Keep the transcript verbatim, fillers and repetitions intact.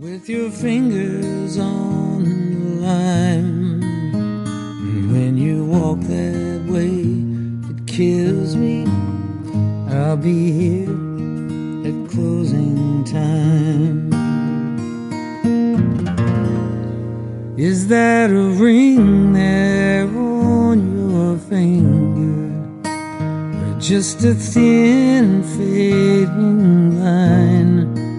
with your fingers on the line. And when you walk that way, it kills me. I'll be here at closing time. Is that a ring there on your finger, or just a thin fading line?